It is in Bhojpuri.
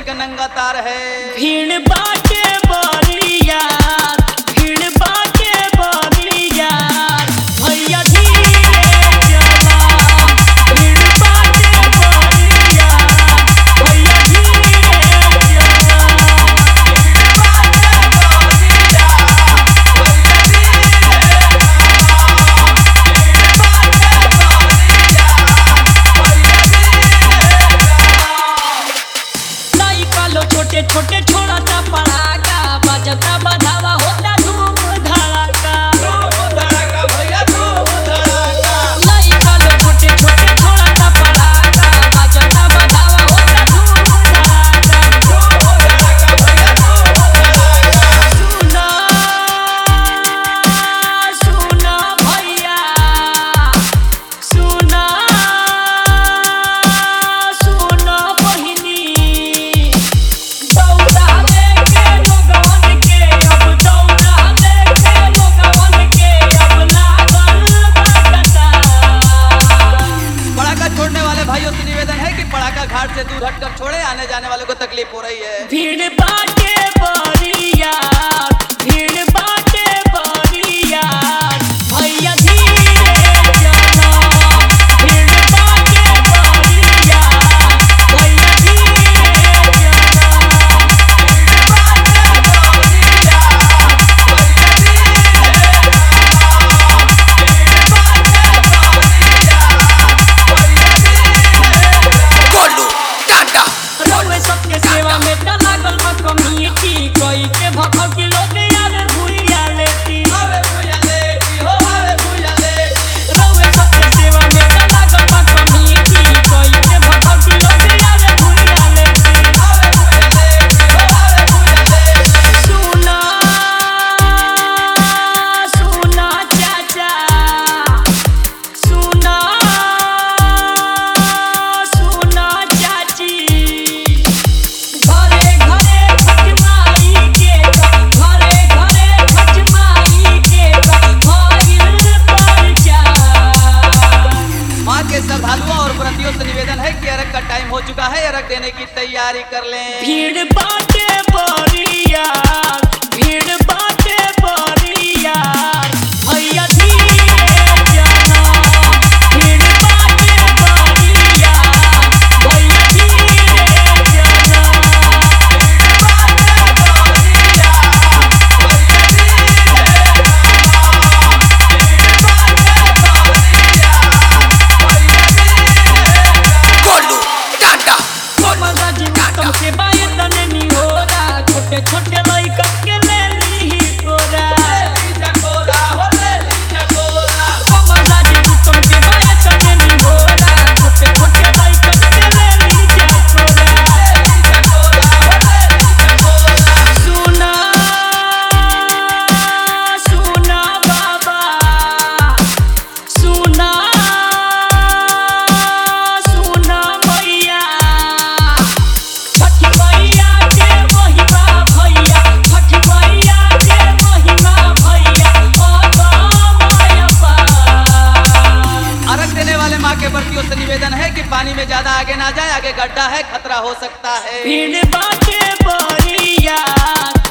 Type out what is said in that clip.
का नंगा तार है। भीड़ बाटे बरिया, भीड़ बाटे बरिया, भैया धीरे चला। भीड़ बाटे बरिया, भैया धीरे छोटे छोटे छोड़ा सा पड़ाका बजता बधावा होता धूम धड़ाका। भैया धूम धड़ाका। लइका लो छोटे छोटे छोड़ा सा पड़ाका बजता बधावा होता धूम धड़ाका। भैया धूम धड़ाका। सुना भैया सुना बहिनी, दौड़ा लेके लोगवन के अब दौड़ा लेके लोगवन के अब लागल बाटा। पड़ाका छोड़ने वाले भाइयों से निवेदन है कि पड़ाका घाट से दूर हटकर छोड़े, आने जाने वाले को तकलीफ हो रही है। भीड़ बाटे बरिया, भीड़ बाटे बरिया, भैया धीरे चला। भीड़ बाटे बरिया, भैया धीरे गोलू टाटा रउए सबके सेवा में त लागल बा कमिटी, कोई के भखकी लोग यार भुइया लेती। अरे भैया लेटी हो, अरे भैया लेटी। रउए सबके सेवा में त लागल बा कमिटी, कोई के भखकी लोग यार भुइया लेती। अरे भैया लेटी हो, अरे भैया लेटी। सुना सुना चाचा, सुना सुना चाची, घरे घरे खटमाई के घरे घरे खटमाई के भइल परचार। माँ के श्रद्धालुओं और व्रतियों से निवेदन है कि अर्घ का टाइम हो चुका है, अर्घ देने की तैयारी कर लें। भीड़ बाटे बरिया, भीड़ बाटे बरिया, भैया धीरे चला। भीड़ बाटे बरिया, भैया धीरे चला। गोलू टाटा मजा जी तुमसे बाय तने नी होरा, छोटे छोटे लइका के ले ली तोरा। चकोरा हो लेली चकोरा। मजा जी तुमसे बाय तने नी होरा, छोटे छोटे लइका के ले ली तोरा। सुना सुना बाबा, सुना सुना मैया, छठी मैया के महिमा भैया, छठी मैया के महिमा भैया, माया पार। अर्घ देने वाले माँ के व्रतियों से निवेदन है कि पानी में ज्यादा आगे ना जाए, आगे गड्ढा है, खतरा हो सकता है। भीड़ बाटे बरिया,